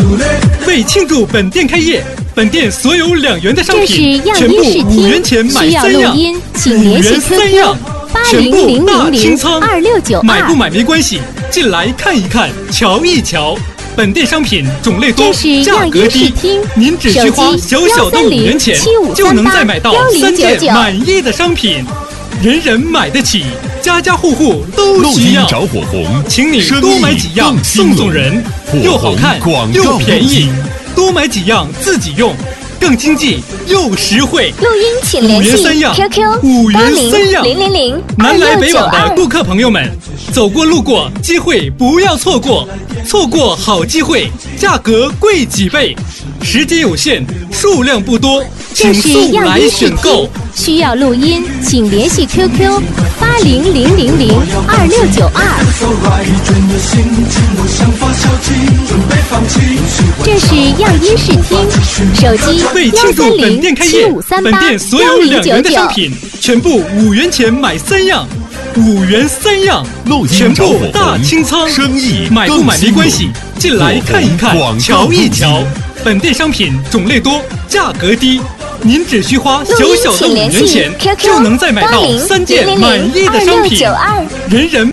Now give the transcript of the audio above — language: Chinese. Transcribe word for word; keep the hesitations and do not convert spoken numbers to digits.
为庆祝本店开业，本店所有两元的商品全部五元钱买三样，五元三样，全部大清仓，买不买没关系，进来看一看，瞧一瞧。本店商品种类多，价格低，您只需花小小的五元钱，就能再买到三件满意的商品，人人买得起，家家户户都需要。 着火红， 请你多买几样送送人，又好看又便宜，多买几样自己用，更经济又实惠。 录音请联系 Q Q 五元三样， 零零零南来北往的顾客朋友们，走过路过，机会不要错过，错过好机会，价格贵几倍，时间有限，数量不多，请速来选购。 需要录音，请联系 Q Q 八零零零零二六九二。这是样音视听，手机为庆祝本店开业，本店所有两元的商品全部五元钱买三样，五元三样，全部大清仓， 生意买不买没关系，进来看一看，瞧一瞧。本店商品种类多，价格低，您只需花小小的五元钱，就能再买到三件满意的商品，人人